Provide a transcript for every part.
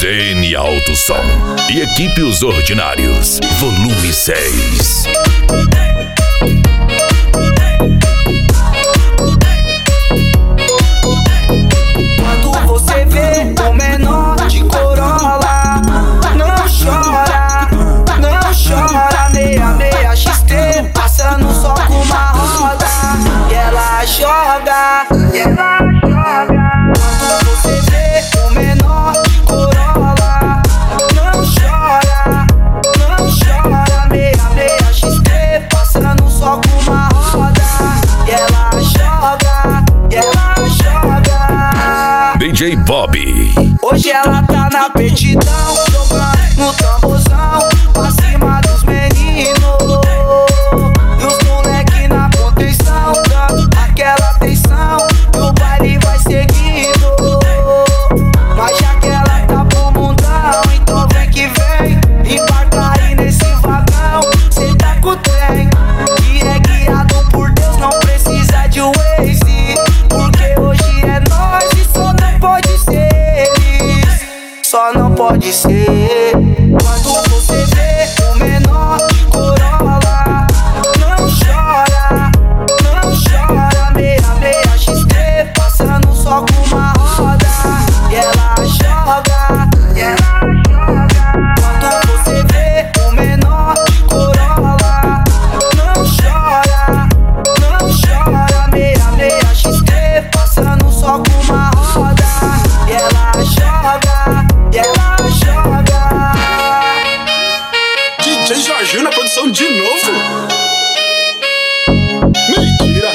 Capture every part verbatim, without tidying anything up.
Z N Alto Som e Equipe Os Ordinários, volume seis. Quando você vê o menor de Corolla, não chora, não chora. Meia, meia X T, passando só com uma roda. E ela joga, e ela joga. Quando você vê o menor de Corolla, não chora, não chora. Meia, meia X T, passando só com uma roda. E ela joga, e ela joga. D J Bob. Hoje ela tá na petidão, jogando no tamborzão, pra cima dos meninos. E os moleque na contenção, dando aquela atenção, e o baile vai seguindo. Mas já que ela tá pro mundão, então vem que vem, embarca aí nesse vagão, cê tá com o trem, que é guiado por Deus, não precisa de Waze, porque hoje é nós e só não pode ser eles, só não pode ser. Quando você vê o menor de Corolla, não chora, não chora. Meia, meia X T, passando só com uma roda. E ela joga, e ela joga. Quando você vê o menor de Corolla, não chora, não chora. Meia, meia X T, passando só com uma roda. E ela joga, e ela joga. D J Jorginho na produção de novo. Mentira.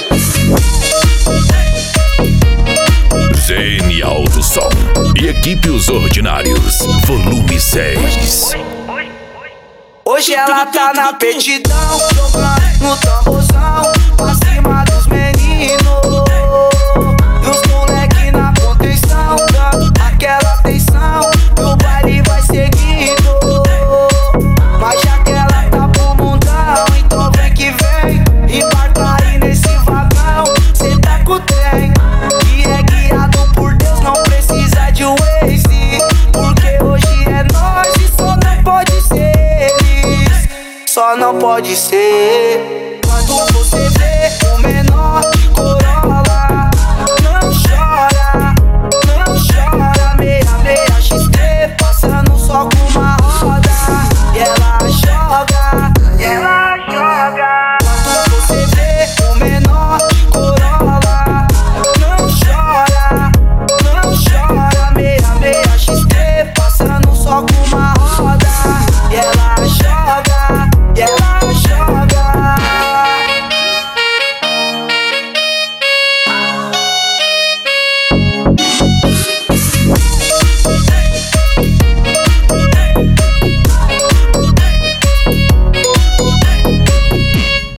Z N Alto Som e Equipe Os Ordinários, volume seis. Hoje ela tá na petidão, jogando no tamborzão, pra cima dos meninos. E os moleque na contenção, dando aquela atenção, e o baile vai seguindo. Mas já que ela tá pro mundão, então vem que vem, embarca aí nesse vagão, cê tá com o trem, que é guiado por Deus, não precisa de Waze, porque hoje é nós e só não pode ser eles, só não pode ser.